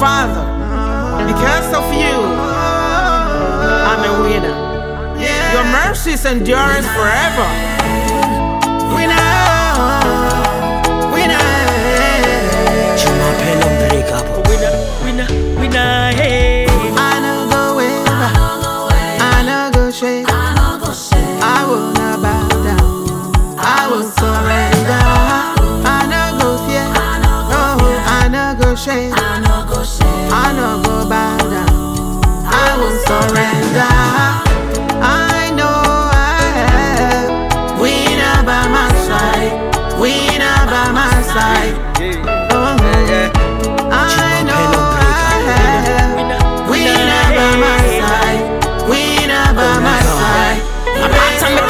Father, because of you, I'm a winner. Your mercies endures forever. Winner, winner. Winner, hey. I no go waver, I no go shake, I will not bow down, I will surrender. I no go fear, no, I no go shake, I no go bow down, I will surrender. I know I have winner by my side, winner by my side. Oh, I know I have winner by my side, winner by my side. Abata me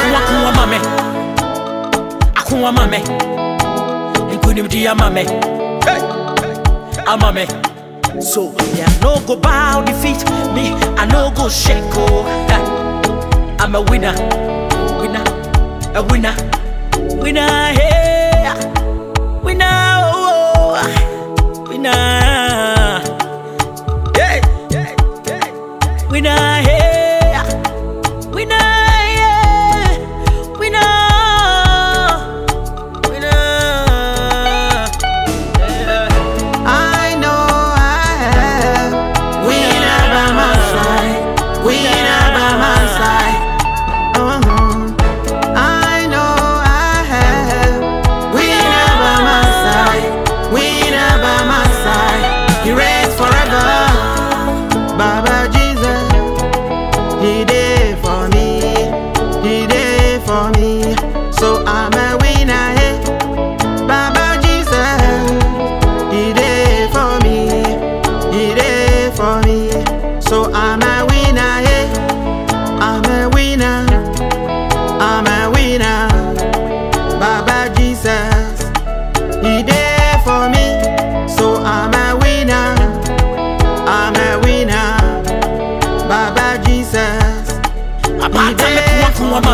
kuwa mame, including the amame, amame. So yeah, no go bow defeat me, I no go shake. Oh, I'm a winner, winner, a winner, winner, hey, winner, oh, winner, yeah, winner, hey, winner, yeah, winner, winner. I know I have winner by my side, winner by my side. I know I have winner by my side, winner by my side. He reigns forever. Baba Jesus, He did for me, He did for me. So I'm a winner, hey. Baba Jesus, He did for me, He did for me. So I'm a winner, hey. I'm a winner, I'm a winner. Baba Jesus, He did for me. So I'm a winner, I'm a winner. Baba Jesus, Abata me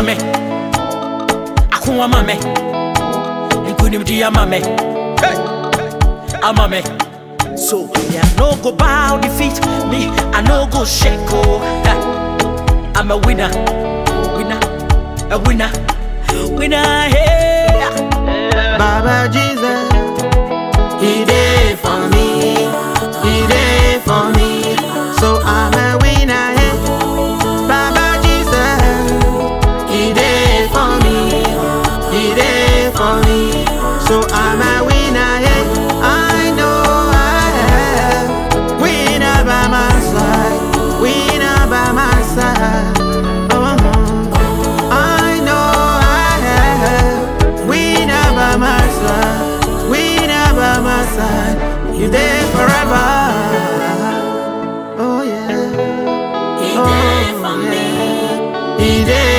kuwa mame, including the amame, amame. So yeah, no go bow defeat me, I no go shake. Oh, I'm a winner, winner, a winner, winner, hey. Baba Jesus, He did for me, He did for me. So I'm a winner, hey. Baba Jesus, He did for me, He did for me. So I'm a winner, hey. I know I have winner by my side, winner by my side. I know I have winner by my side, winner by my side. You there forever. Oh yeah. He did for me. He did.